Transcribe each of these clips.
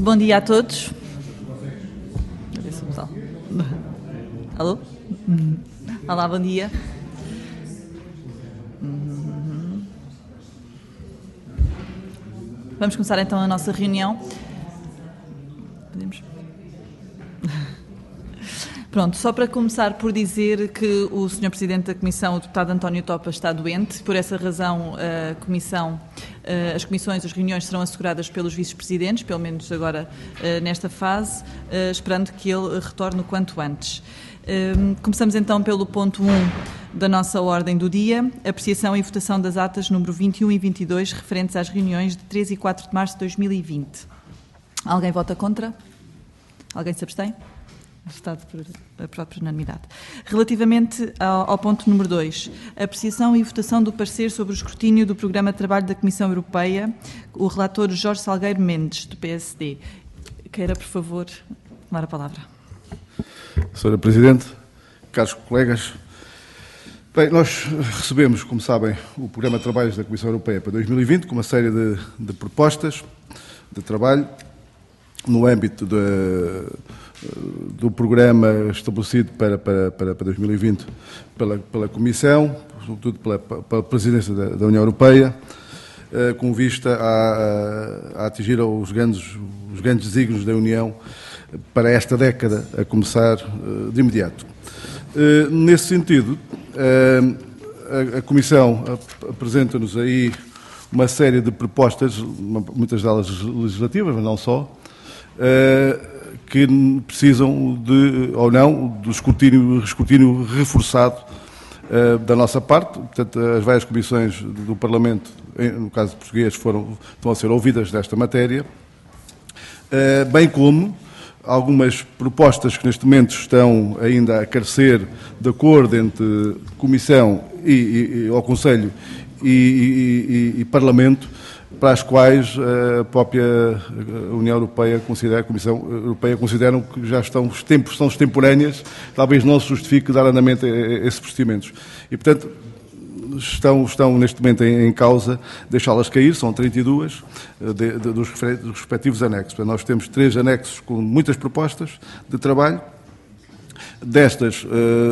Bom dia a todos. Alô? Olá, bom dia. Vamos começar então a nossa reunião. Podemos? Pronto, só para começar por dizer que o Sr. Presidente da Comissão, o Deputado António Topa, está doente. Por essa razão, as comissões, as reuniões serão asseguradas pelos vice-presidentes, pelo menos agora nesta fase, esperando que ele retorne o quanto antes. Começamos então pelo ponto 1 da nossa ordem do dia, apreciação e votação das atas número 21 e 22, referentes às reuniões de 3 e 4 de março de 2020. Alguém vota contra? Alguém se abstém? Aprovado por unanimidade. Relativamente ao ponto número 2, apreciação e votação do parecer sobre o escrutínio do Programa de Trabalho da Comissão Europeia, o relator Jorge Salgueiro Mendes, do PSD. Queira, por favor, tomar a palavra. Sra. Presidente, caros colegas, bem, nós recebemos, como sabem, o Programa de Trabalhos da Comissão Europeia para 2020, com uma série de propostas de trabalho no âmbito do programa estabelecido para 2020 pela Comissão, sobretudo pela Presidência da União Europeia, com vista a atingir os grandes desígnios da União para esta década, a começar de imediato. Nesse sentido, a Comissão apresenta-nos aí uma série de propostas, muitas delas legislativas, mas não só, que precisam do escrutínio reforçado da nossa parte. Portanto, as várias comissões do Parlamento, no caso português, estão a ser ouvidas desta matéria, bem como algumas propostas que neste momento estão ainda a carecer de acordo entre Comissão ao Conselho e Parlamento, para as quais a própria União Europeia a Comissão Europeia consideram que já são extemporâneas, talvez não se justifique dar andamento a esses procedimentos. E, portanto, estão neste momento em causa deixá-las cair, são 32, dos respectivos anexos. Portanto, nós temos 3 anexos com muitas propostas de trabalho. Destas,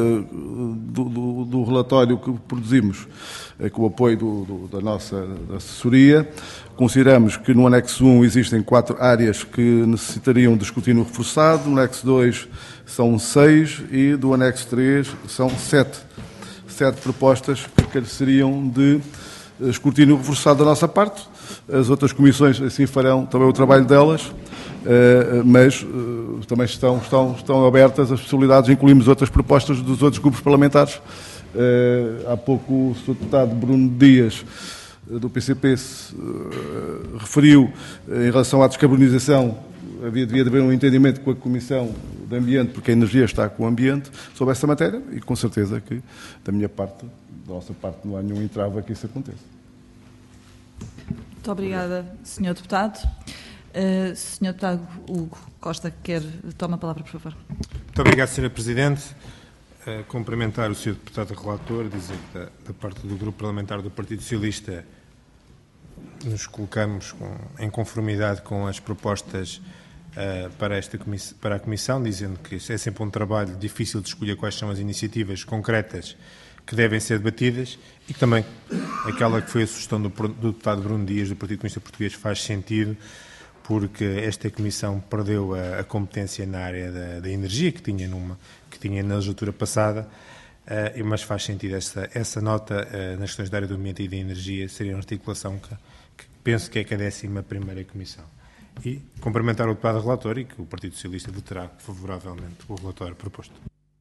do relatório que produzimos, com o apoio da nossa assessoria, consideramos que no anexo 1 existem 4 áreas que necessitariam de escrutínio reforçado, no anexo 2 são 6 e do anexo 3 são 7 propostas que careceriam de escrutínio reforçado da nossa parte. As outras comissões assim farão também o trabalho delas, mas também estão abertas as possibilidades, incluímos outras propostas dos outros grupos parlamentares. Há pouco o Sr. Deputado Bruno Dias, do PCP, referiu em relação à descarbonização, devia haver um entendimento com a Comissão de Ambiente, porque a energia está com o ambiente, sobre essa matéria, e com certeza que da nossa parte, não há nenhum entrave a que isso aconteça. Muito obrigada, Sr. Deputado. Sr. Deputado Hugo Costa, toma a palavra, por favor. Muito obrigado, Sra. Presidente. Cumprimentar o Sr. Deputado Relator, dizer que da parte do Grupo Parlamentar do Partido Socialista nos colocamos em conformidade com as propostas para a Comissão, dizendo que é sempre um trabalho difícil de escolher quais são as iniciativas concretas que devem ser debatidas e que também aquela que foi a sugestão do deputado Bruno Dias, do Partido Comunista Português, faz sentido, porque esta Comissão perdeu a competência na área da energia que tinha na legislatura passada, mas faz sentido essa nota nas questões da área do ambiente e da energia seria uma articulação que penso que é a 11ª Comissão. E cumprimentar o deputado relator e que o Partido Socialista votará favoravelmente o relatório proposto.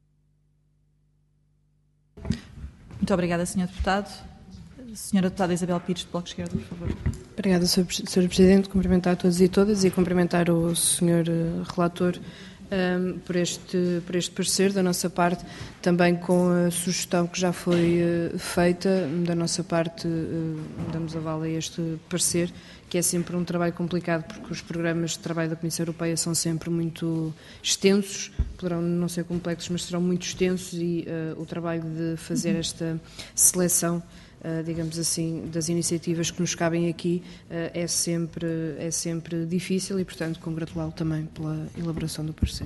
Muito obrigada, Sr. Deputado. Senhora Deputada Isabel Pires, do Bloco de Esquerda, por favor. Obrigada, Sr. Presidente. Cumprimentar a todos e todas e cumprimentar o Sr. Relator por este parecer da nossa parte, também com a sugestão que já foi feita. Da nossa parte, damos aval a este parecer, que é sempre um trabalho complicado, porque os programas de trabalho da Comissão Europeia são sempre muito extensos, poderão não ser complexos, mas serão muito extensos e o trabalho de fazer esta seleção digamos assim, das iniciativas que nos cabem aqui, é sempre difícil e, portanto, congratulá-lo também pela elaboração do parecer.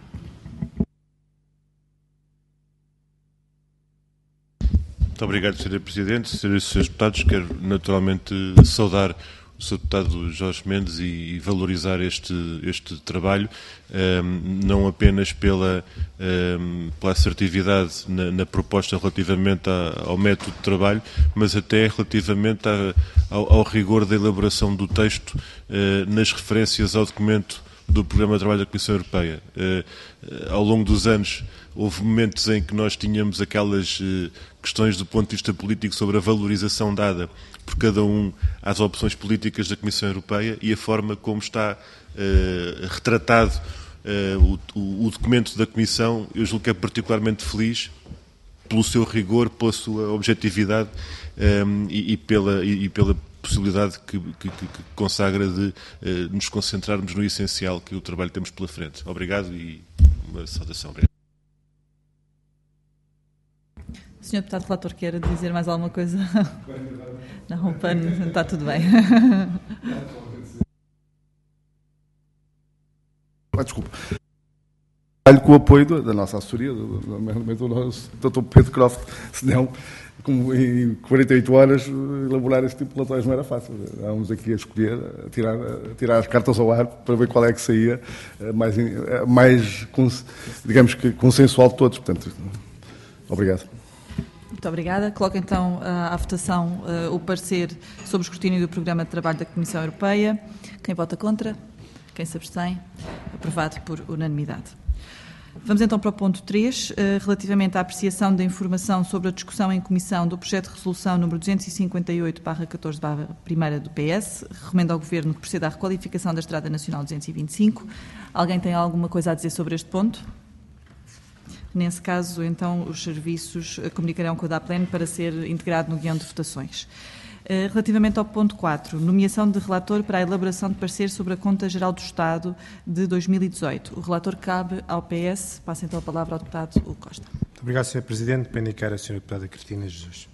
Muito obrigado, Sr. Presidente. Senhoras e Srs. Deputados, quero naturalmente saudar o Sr. Deputado Jorge Mendes e valorizar este trabalho, não apenas pela assertividade na proposta relativamente ao método de trabalho, mas até relativamente ao rigor da elaboração do texto nas referências ao documento do Programa de Trabalho da Comissão Europeia. Ao longo dos anos, houve momentos em que nós tínhamos aquelas questões do ponto de vista político sobre a valorização dada por cada um às opções políticas da Comissão Europeia e a forma como está retratado o documento da Comissão, eu julgo que é particularmente feliz pelo seu rigor, pela sua objetividade e pela possibilidade que consagra de nos concentrarmos no essencial que o trabalho temos pela frente. Obrigado e uma saudação. Obrigado. Sr. Deputado Relator, quer dizer mais alguma coisa? Não, o PAN está tudo bem. Desculpa. Com o apoio da nossa assessoria, do nosso Dr. Pedro Croft, senão, como em 48 horas, elaborar este tipo de relatórios não era fácil. Estávamos aqui a escolher, a tirar as cartas ao ar para ver qual é que saía mais digamos que consensual de todos. Portanto, obrigado. Muito obrigada. Coloco então à votação o parecer sobre o escrutínio do Programa de Trabalho da Comissão Europeia. Quem vota contra? Quem se abstém? Aprovado por unanimidade. Vamos então para o ponto 3, relativamente à apreciação da informação sobre a discussão em comissão do projeto de resolução número 258/14/1 do PS. Recomendo ao Governo que proceda à requalificação da Estrada Nacional 225. Alguém tem alguma coisa a dizer sobre este ponto? Nesse caso, então, os serviços comunicarão com a DAPLEN para ser integrado no guião de votações. Relativamente ao ponto 4, nomeação de relator para a elaboração de parecer sobre a Conta Geral do Estado de 2018. O relator cabe ao PS. Passo então a palavra ao deputado Hugo Costa. Muito obrigado, Sr. Presidente. Para indicar a Sra. Deputada Cristina Jesus.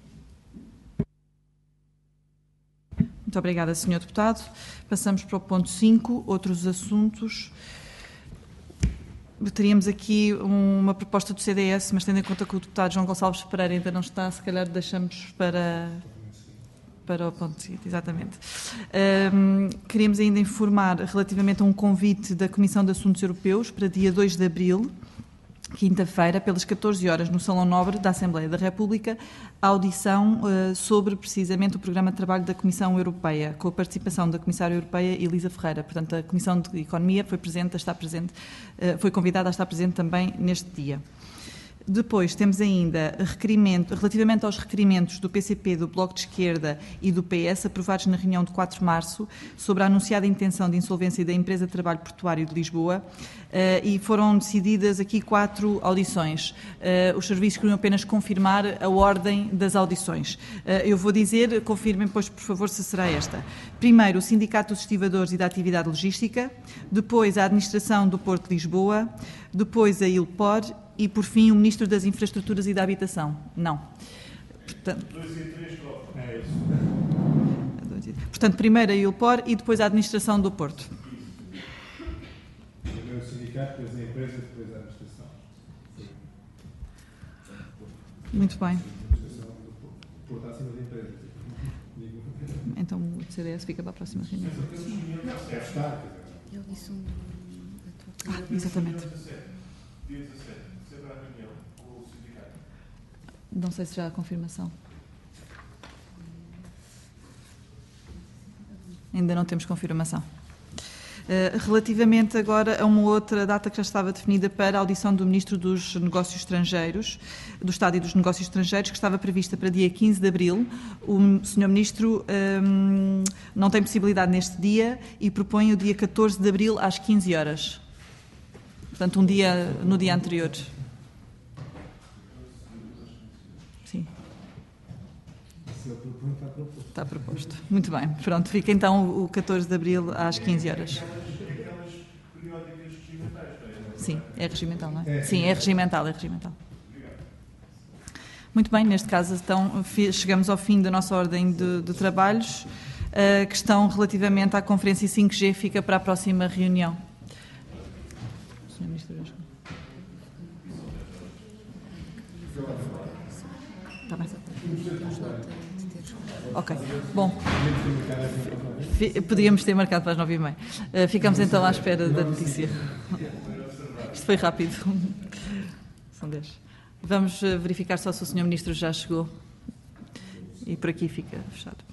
Muito obrigada, Sr. Deputado. Passamos para o ponto 5, outros assuntos. Teríamos aqui uma proposta do CDS, mas tendo em conta que o deputado João Gonçalves Pereira ainda não está, se calhar deixamos para o ponto seguinte, exatamente. Queríamos ainda informar relativamente a um convite da Comissão de Assuntos Europeus para dia 2 de abril, quinta-feira, pelas 14 horas, no Salão Nobre da Assembleia da República, a audição sobre precisamente o Programa de Trabalho da Comissão Europeia, com a participação da Comissária Europeia Elisa Ferreira. Portanto, a Comissão de Economia foi convidada a estar presente também neste dia. Depois temos ainda relativamente aos requerimentos do PCP, do Bloco de Esquerda e do PS, aprovados na reunião de 4 de março, sobre a anunciada intenção de insolvência da Empresa de Trabalho Portuário de Lisboa, e foram decididas aqui 4 audições. Os serviços queriam apenas confirmar a ordem das audições. Eu vou dizer, confirmem, pois, por favor, se será esta. Primeiro, o Sindicato dos Estivadores e da Atividade Logística, depois a Administração do Porto de Lisboa, depois a ILPOR, e, por fim, o Ministro das Infraestruturas e da Habitação. Não. Portanto, 2 e 3, é isso. Portanto, primeiro a ILPOR e depois a Administração do Porto. Primeiro o sindicato, depois a empresa, depois a administração. Muito bem. A administração do Porto acima da empresa. Então o CDS fica para a próxima reunião. Deve estar. Exatamente. Não sei se já há confirmação. Ainda não temos confirmação. Relativamente agora a uma outra data que já estava definida para a audição do Ministro dos Negócios Estrangeiros, do Estado e dos Negócios Estrangeiros, que estava prevista para dia 15 de abril. O Sr. Ministro não tem possibilidade neste dia e propõe o dia 14 de abril às 15 horas. Portanto, no dia anterior. Sim. Está proposto. Muito bem. Pronto, fica então o 14 de abril às 15 horas. Sim, é regimental, não é? Sim, é regimental. Muito bem, neste caso, então, chegamos ao fim da nossa ordem de trabalhos. A questão relativamente à conferência 5G fica para a próxima reunião. Sr. Ministro, está bem. Ok, bom, podíamos ter marcado para as 9h30. Ficamos então à espera da notícia. Isto foi rápido. São 10. Vamos verificar só se o Sr. Ministro já chegou. E por aqui fica fechado.